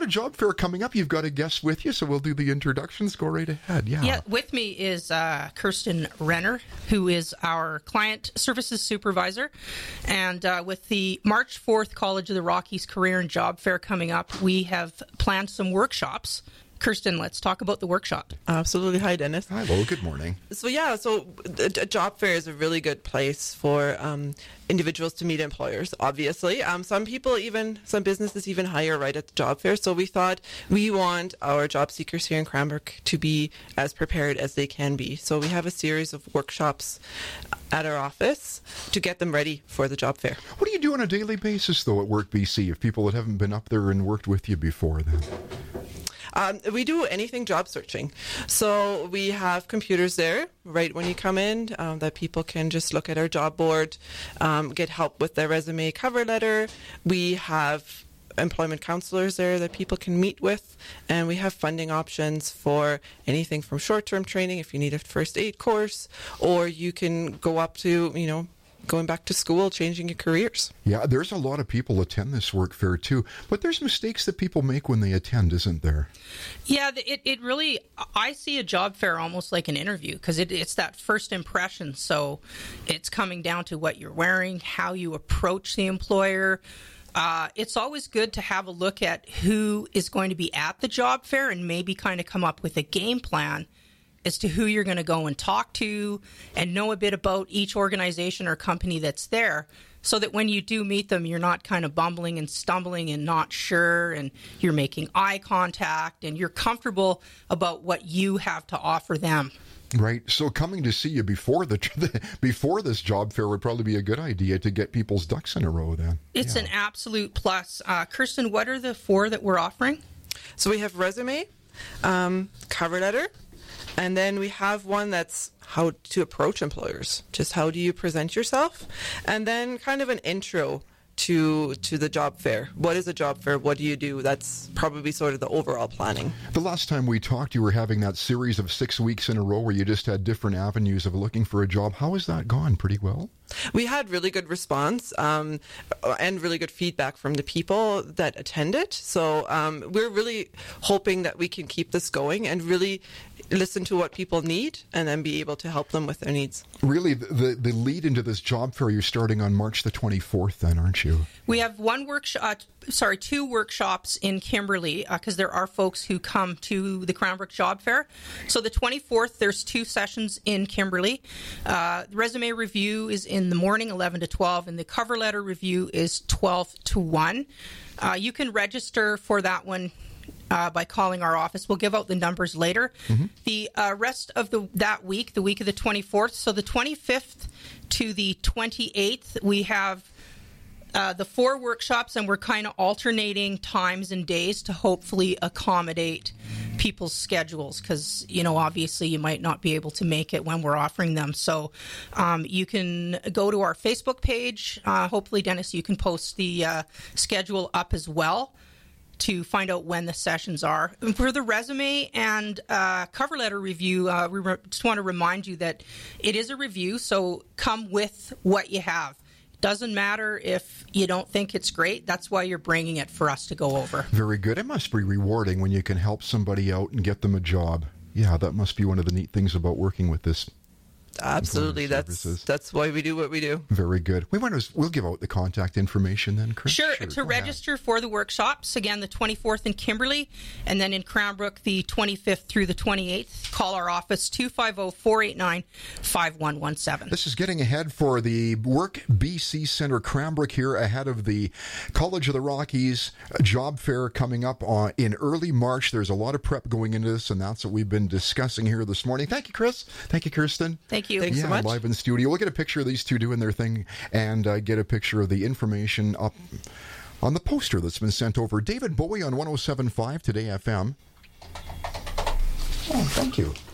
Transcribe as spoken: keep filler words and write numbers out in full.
job fair coming up. You've got a guest with you, so we'll do the introductions. Go right ahead. Yeah. Yeah, with me is uh, Kirsten Renner, who is our client services supervisor. And uh, with the March fourth College of the Rockies Career and Job Fair coming up, we have planned some workshops. Kirsten, let's talk about the workshop. Absolutely. Hi, Dennis. Hello, good morning. So, yeah, so a, a job fair is a really good place for um, individuals to meet employers, obviously. Um, some people even, some businesses even hire right at the job fair. So we thought we want our job seekers here in Cranbrook to be as prepared as they can be. So we have a series of workshops at our office to get them ready for the job fair. What do you do on a daily basis, though, at Work B C, if people that haven't been up there and worked with you before then? Um, we do anything job searching. So we have computers there right when you come in um, that people can just look at our job board, um, get help with their resume, cover letter. We have employment counselors there that people can meet with, and we have funding options for anything from short-term training if you need a first aid course, or you can go up to, you know, going back to school, changing your careers. Yeah, there's a lot of people attend this work fair too, but there's mistakes that people make when they attend, isn't there? Yeah, it, it really, I see a job fair almost like an interview because it, it's that first impression. So it's coming down to what you're wearing, how you approach the employer. Uh, it's always good to have a look at who is going to be at the job fair and maybe kind of come up with a game plan as to who you're going to go and talk to and know a bit about each organization or company that's there so that when you do meet them, you're not kind of bumbling and stumbling and not sure, and you're making eye contact and you're comfortable about what you have to offer them. Right. So coming to see you before the before this job fair would probably be a good idea to get people's ducks in a row then. It's yeah. an absolute plus. Uh, Kirsten, what are the four that we're offering? So we have resume, um, cover letter, and then we have one that's how to approach employers. Just how do you present yourself? And then kind of an intro to to the job fair. What is a job fair? What do you do? That's probably sort of the overall planning. The last time we talked, you were having that series of six weeks in a row where you just had different avenues of looking for a job. How has that gone? Pretty well? We had really good response um, and really good feedback from the people that attended. So um, we're really hoping that we can keep this going and really listen to what people need and then be able to help them with their needs. Really, the, the lead into this job fair, you're starting on March the twenty-fourth then, aren't you? We have one workshop, uh, sorry, two workshops in Kimberley because uh, there are folks who come to the Cranbrook Job Fair. So the twenty-fourth, there's two sessions in Kimberley. Uh, the resume review is in the morning, eleven to twelve, and the cover letter review is twelve to one. Uh, you can register for that one Uh, by calling our office. We'll give out the numbers later. Mm-hmm. The uh, rest of the that week, the week of the twenty-fourth, so the twenty-fifth to the twenty-eighth, we have uh, the four workshops, and we're kind of alternating times and days to hopefully accommodate people's schedules because, you know, obviously you might not be able to make it when we're offering them. So um, you can go to our Facebook page. Uh, hopefully, Dennis, you can post the uh, schedule up as well to find out when the sessions are. And for the resume and uh, cover letter review, uh, we re- just want to remind you that it is a review, so come with what you have. Doesn't matter if you don't think it's great. That's why you're bringing it for us to go over. Very good. It must be rewarding when you can help somebody out and get them a job. Yeah, that must be one of the neat things about working with this. Absolutely, that's that's why we do what we do. Very good. We want to. We'll give out the contact information then, Chris. Sure. sure to register ahead. For the workshops, again, the twenty-fourth in Kimberley, and then in Cranbrook, the twenty-fifth through the twenty-eighth. Call our office two five zero, four eight nine, five one one seven. This is getting ahead for the Work B C Centre Cranbrook here ahead of the College of the Rockies job fair coming up on, in early March. There's a lot of prep going into this, and that's what we've been discussing here this morning. Thank you, Chris. Thank you, Kirsten. Thank you. Thanks yeah, so much. Live in studio. We'll get a picture of these two doing their thing and uh, get a picture of the information up on the poster that's been sent over. David Bowie on one oh seven point five Today F M. Oh, thank you.